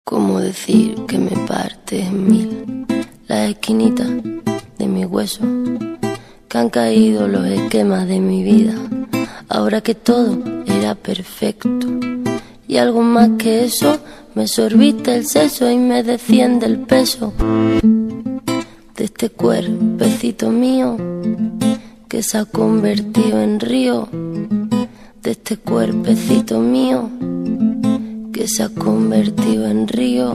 ¿Cómo decir que me parte en mil las esquinitas de mi hueso? Que han caído los esquemas de mi vida, ahora que todo era perfecto. Y algo más que eso, me sorbiste el seso y me desciende el peso de este cuerpecito mío que se ha convertido en río, de este cuerpecito mío que se ha convertido en río.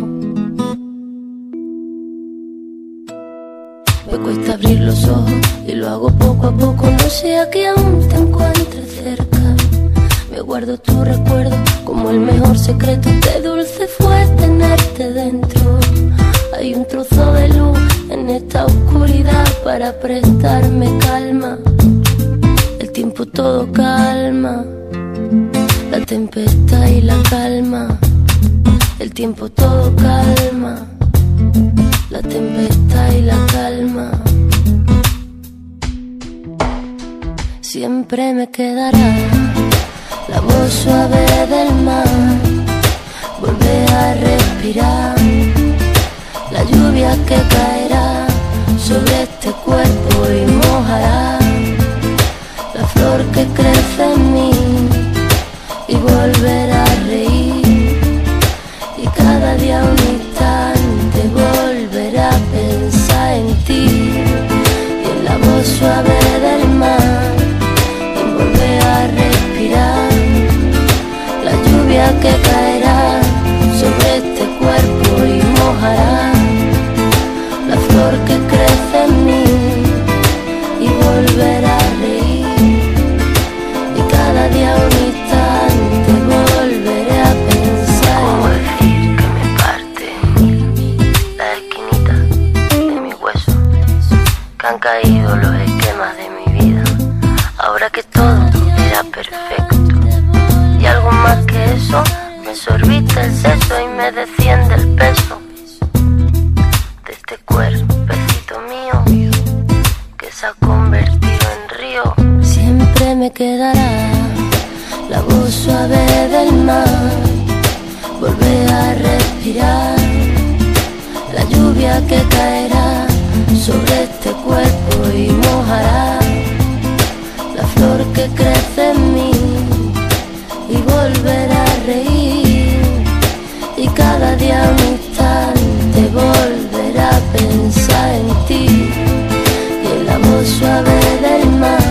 Me cuesta abrir los ojos y lo hago poco a poco, no sea que aún te encuentres cerca. Me guardo tu recuerdo como el mejor secreto, qué dulce fue tenerte dentro. Hay un trozo de luz en esta oscuridad para prestarme calma. El tiempo todo calma, la tempestad y la calma. El tiempo todo calma, la tempestad y la calma. Siempre me quedará la voz suave del mar, volver a respirar la lluvia que caerá sobre este cuerpo y mojará la flor que crece en mí, y volver a reír, y cada día un instante volver a pensar en ti, y en la voz suave del mar, y volver a respirar la lluvia que caerá sobre este cuerpo y mojará la flor que crece en mí, y volver a reír, y cada día un instante volveré a pensar. ¿Cómo decir que me parte en mí la esquinita de mi hueso? Que han caído los esquemas de mi vida, ahora que todo era perfecto. Y algo más que eso, me sorbiste el seso y me desciende el peso de este cuerpecito mío que se ha convertido en río. Siempre me quedará la voz suave del mar, volver a respirar la lluvia que caerá sobre este cuerpo y mojará la flor que crece en mí, y volver a reír, y cada día un instante volver a pensar en ti, y en la voz suave del mar,